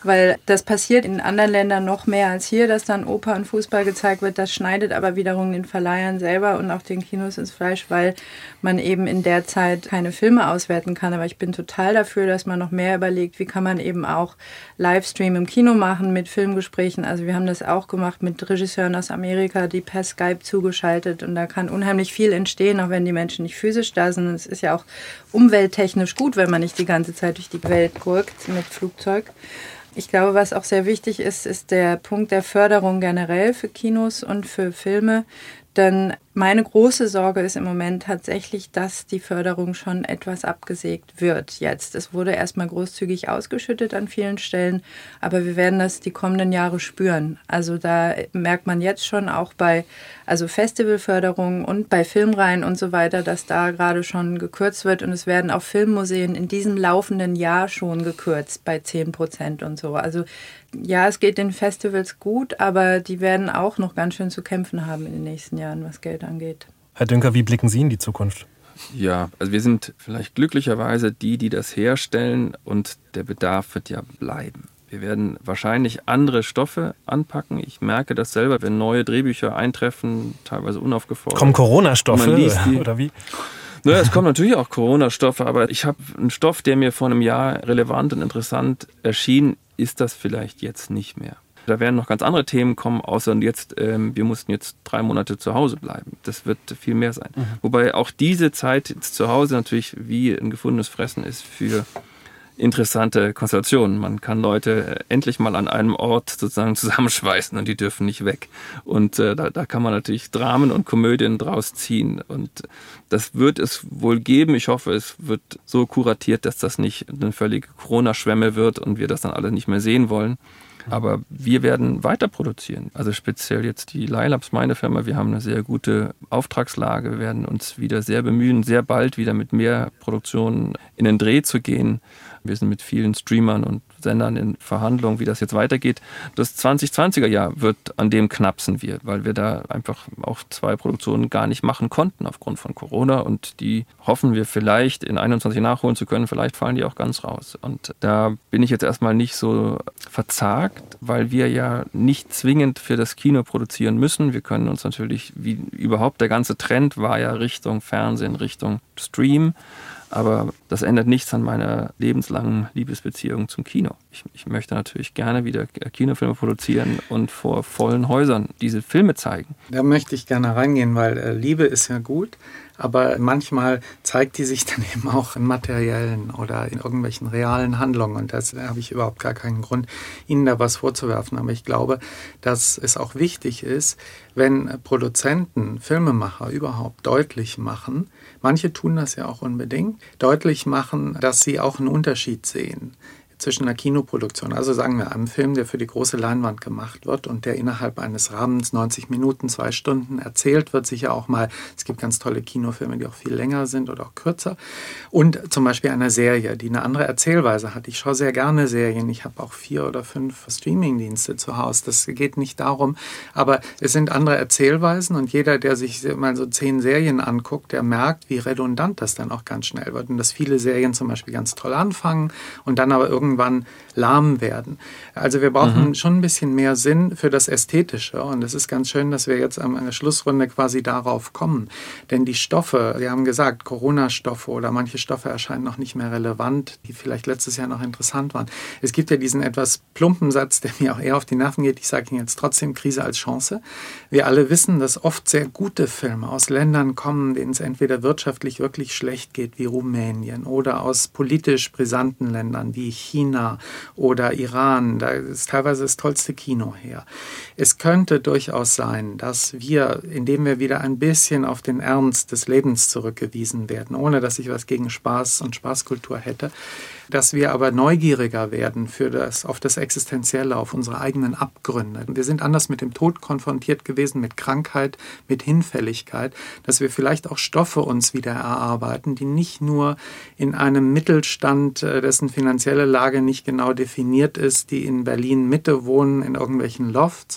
weil das passiert in anderen Ländern noch mehr als hier, dass dann Oper und Fußball gezeigt wird. Das schneidet aber wiederum den Verleihern selber und auch den Kinos ins Fleisch, weil man eben in der Zeit keine Filme auswerten kann. Aber ich bin total dafür, dass man noch mehr überlegt, wie kann man eben auch Livestream im Kino machen mit Filmgesprächen. Also wir haben das auch gemacht mit Regisseuren aus Amerika, die per Skype zugeschaltet, und da kann unheimlich viel entstehen, auch wenn die Menschen nicht physisch da sind. Und es ist ja auch umwelttechnisch gut, wenn man nicht die ganze Zeit durch die Welt gurkt mit Flugzeug. Ich glaube, was auch sehr wichtig ist, ist der Punkt der Förderung generell für Kinos und für Filme. Denn meine große Sorge ist im Moment tatsächlich, dass die Förderung schon etwas abgesägt wird jetzt. Es wurde erstmal großzügig ausgeschüttet an vielen Stellen, aber wir werden das die kommenden Jahre spüren. Also da merkt man jetzt schon auch bei Festivalförderung und bei Filmreihen und so weiter, dass da gerade schon gekürzt wird, und es werden auch Filmmuseen in diesem laufenden Jahr schon gekürzt bei 10% und so. Also ja, es geht den Festivals gut, aber die werden auch noch ganz schön zu kämpfen haben in den nächsten Jahren, was Geld angeht. Herr Dünker, wie blicken Sie in die Zukunft? Ja, also wir sind vielleicht glücklicherweise die das herstellen, und der Bedarf wird ja bleiben. Wir werden wahrscheinlich andere Stoffe anpacken. Ich merke das selber, wenn neue Drehbücher eintreffen, teilweise unaufgefordert. Kommen Corona-Stoffe oder wie? Naja, es kommen natürlich auch Corona-Stoffe, aber ich habe einen Stoff, der mir vor einem Jahr relevant und interessant erschien, ist das vielleicht jetzt nicht mehr. Da werden noch ganz andere Themen kommen, außer jetzt, wir mussten jetzt 3 Monate zu Hause bleiben. Das wird viel mehr sein. Wobei auch diese Zeit jetzt zu Hause natürlich wie ein gefundenes Fressen ist für interessante Konstellationen. Man kann Leute endlich mal an einem Ort sozusagen zusammenschweißen, und die dürfen nicht weg. Und da kann man natürlich Dramen und Komödien draus ziehen. Und das wird es wohl geben. Ich hoffe, es wird so kuratiert, dass das nicht eine völlige Corona-Schwemme wird und wir das dann alle nicht mehr sehen wollen. Aber wir werden weiter produzieren. Also speziell jetzt die Leilabs, meine Firma, wir haben eine sehr gute Auftragslage. Wir werden uns wieder sehr bemühen, sehr bald wieder mit mehr Produktionen in den Dreh zu gehen. Wir sind mit vielen Streamern und Sendern in Verhandlungen, wie das jetzt weitergeht. Das 2020er Jahr wird, an dem knapsen wir, weil wir da einfach auch 2 Produktionen gar nicht machen konnten aufgrund von Corona, und die hoffen wir vielleicht in 21 nachholen zu können. Vielleicht fallen die auch ganz raus. Und da bin ich jetzt erstmal nicht so verzagt, weil wir ja nicht zwingend für das Kino produzieren müssen. Wir können uns natürlich, wie überhaupt der ganze Trend war ja Richtung Fernsehen, Richtung Stream. Aber das ändert nichts an meiner lebenslangen Liebesbeziehung zum Kino. Ich möchte natürlich gerne wieder Kinofilme produzieren und vor vollen Häusern diese Filme zeigen. Da möchte ich gerne reingehen, weil Liebe ist ja gut, aber manchmal zeigt die sich dann eben auch in materiellen oder in irgendwelchen realen Handlungen. Und da habe ich überhaupt gar keinen Grund, Ihnen da was vorzuwerfen. Aber ich glaube, dass es auch wichtig ist, wenn Produzenten, Filmemacher überhaupt deutlich machen, manche tun das ja auch unbedingt, deutlich machen, dass sie auch einen Unterschied sehen zwischen einer Kinoproduktion, also sagen wir einem Film, der für die große Leinwand gemacht wird und der innerhalb eines Rahmens 90 Minuten, 2 Stunden erzählt wird, sicher auch mal, es gibt ganz tolle Kinofilme, die auch viel länger sind oder auch kürzer, und zum Beispiel einer Serie, die eine andere Erzählweise hat. Ich schaue sehr gerne Serien, ich habe auch 4 oder 5 Streamingdienste zu Hause, das geht nicht darum, aber es sind andere Erzählweisen, und jeder, der sich mal so 10 Serien anguckt, der merkt, wie redundant das dann auch ganz schnell wird, und dass viele Serien zum Beispiel ganz toll anfangen und dann aber irgendwann lahm werden. Also wir brauchen schon ein bisschen mehr Sinn für das Ästhetische, und es ist ganz schön, dass wir jetzt an der Schlussrunde quasi darauf kommen. Denn die Stoffe, Sie haben gesagt, Corona-Stoffe oder manche Stoffe erscheinen noch nicht mehr relevant, die vielleicht letztes Jahr noch interessant waren. Es gibt ja diesen etwas plumpen Satz, der mir auch eher auf die Nerven geht. Ich sage Ihnen jetzt trotzdem Krise als Chance. Wir alle wissen, dass oft sehr gute Filme aus Ländern kommen, denen es entweder wirtschaftlich wirklich schlecht geht, wie Rumänien, oder aus politisch brisanten Ländern wie China oder Iran. Da ist teilweise das tollste Kino her. Es könnte durchaus sein, dass wir, indem wir wieder ein bisschen auf den Ernst des Lebens zurückgewiesen werden, ohne dass ich was gegen Spaß und Spaßkultur hätte, dass wir aber neugieriger werden auf das Existenzielle, auf unsere eigenen Abgründe. Wir sind anders mit dem Tod konfrontiert gewesen, mit Krankheit, mit Hinfälligkeit, dass wir vielleicht auch Stoffe uns wieder erarbeiten, die nicht nur in einem Mittelstand, dessen finanzielle Lage nicht genau definiert ist, die in Berlin Mitte wohnen, in irgendwelchen Lofts,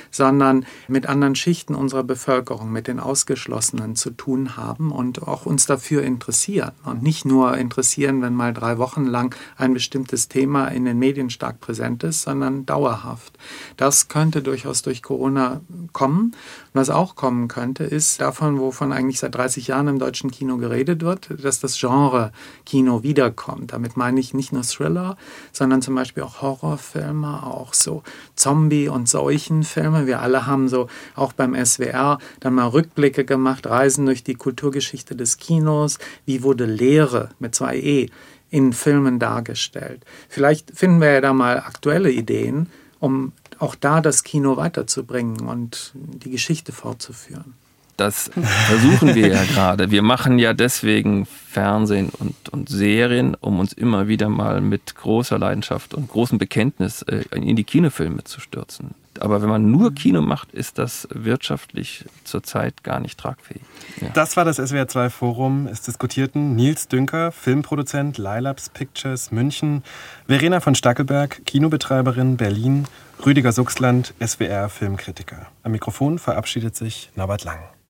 sondern mit anderen Schichten unserer Bevölkerung, mit den Ausgeschlossenen zu tun haben und auch uns dafür interessieren. Und nicht nur interessieren, wenn mal 3 Wochen lang ein bestimmtes Thema in den Medien stark präsent ist, sondern dauerhaft. Das könnte durchaus durch Corona kommen. Und was auch kommen könnte, ist davon, wovon eigentlich seit 30 Jahren im deutschen Kino geredet wird, dass das Genre Kino wiederkommt. Damit meine ich nicht nur Thriller, sondern zum Beispiel auch Horrorfilme, auch so Zombie- und Seuchenfilme. Wir alle haben so auch beim SWR dann mal Rückblicke gemacht, Reisen durch die Kulturgeschichte des Kinos. Wie wurde Leere mit 2 E in Filmen dargestellt? Vielleicht finden wir ja da mal aktuelle Ideen, um auch da das Kino weiterzubringen und die Geschichte fortzuführen. Das versuchen wir ja gerade. Wir machen ja deswegen Fernsehen und Serien, um uns immer wieder mal mit großer Leidenschaft und großem Bekenntnis in die Kinofilme zu stürzen. Aber wenn man nur Kino macht, ist das wirtschaftlich zurzeit gar nicht tragfähig. Ja. Das war das SWR2 Forum. Es diskutierten Nils Dünker, Filmproduzent, Lilaps Pictures München, Verena von Stackelberg, Kinobetreiberin Berlin, Rüdiger Suchsland, SWR Filmkritiker. Am Mikrofon verabschiedet sich Norbert Lang.